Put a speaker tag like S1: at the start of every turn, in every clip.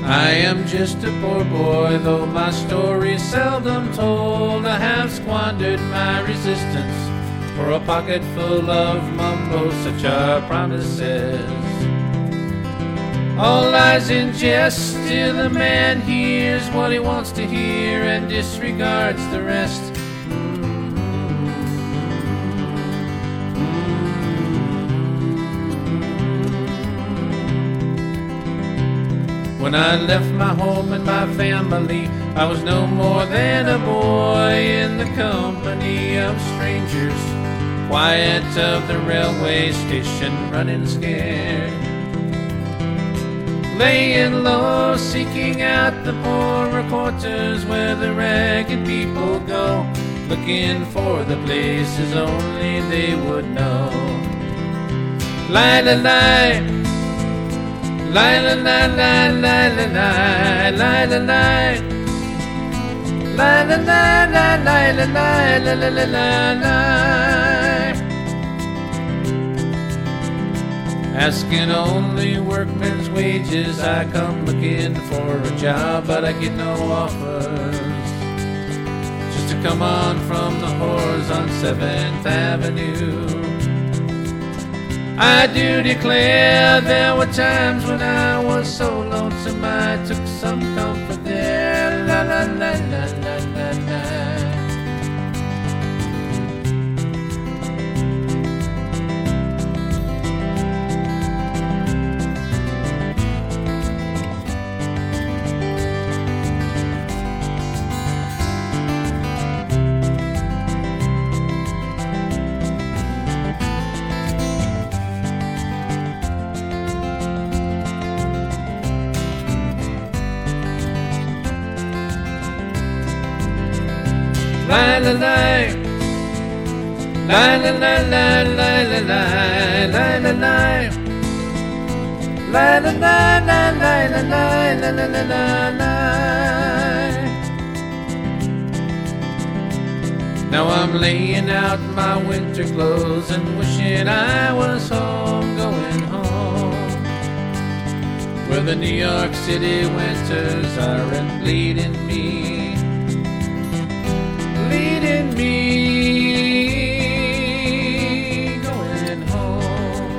S1: I am just a poor boy, though my story's seldom told. I have squandered my resistance for a pocket full of mumbo, such are promises. All lies in jest till the man hears what he wants to hear and disregards the rest. When I left my home and my family, I was no more than a boy in the company of strangers, quiet of the railway station, running scared, laying low, seeking out the poorer quarters where the ragged people go, looking for the places only they would know. Lie-la-lie, lie-la-lie, lie-la-lie, lie-la-lie, lie-la-lie, lie-la-lie, lie-la-lie. Asking only workmen's wages, I come looking for a job, but I get no offers. Just to come on from the whores on 7th Avenue. I do declare there were times when I was so lonesome I took some comfort there. La la la la la la la. Lie-la-lie, lie-la-lie, lie-la-lie, lie-la-lie, lie-la-lie, lie-la-lie, lie-la-lie. Now I'm laying out my winter clothes and wishing I was home, going home, where the New York City winters aren't bleeding me. Leading me, going home.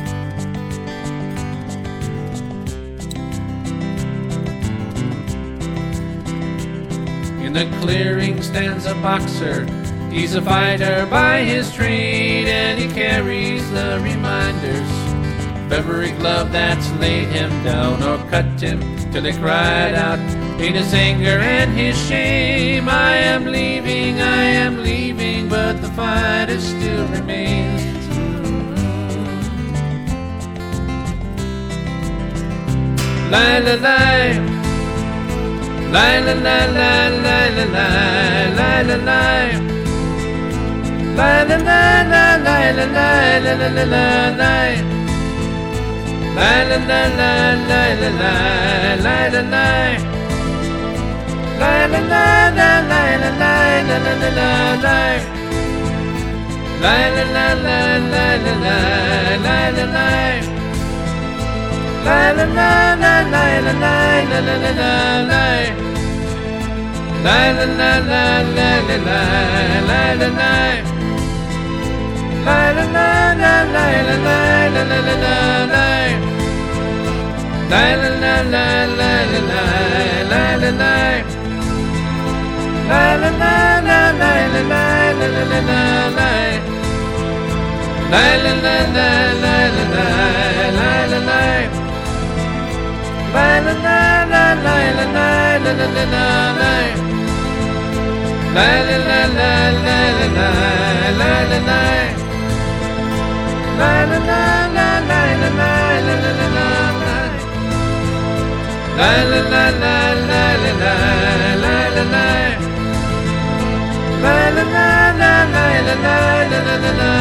S1: In the clearing stands a boxer. He's a fighter by his trade, and he carries the reminders of every glove that's laid him down or cut him till he cried out in his anger and his shame. I am leaving, but the fighter still remains. Lie-la-lie, lie-la-lie, lie-la-lie, lie-la-lie, lie-la-lie, lie-la-lie, lie-la-lie, lie-la-lie, lie-la-lie, lie-la-lie. La la la la la la la la la la la. La la la la la la la la la la. La la la la la la la la la la la. La la la la la la la la la la. La la la la la la la la la la la. La la la la la la la la la. La la la la la la la la la la la. La la la la la la la la la la. La la la la la la la la la la la. La la la la la la la la la la. La la la la la la la la la la la. La la la la la la la la la la. La la la la la la la la la la.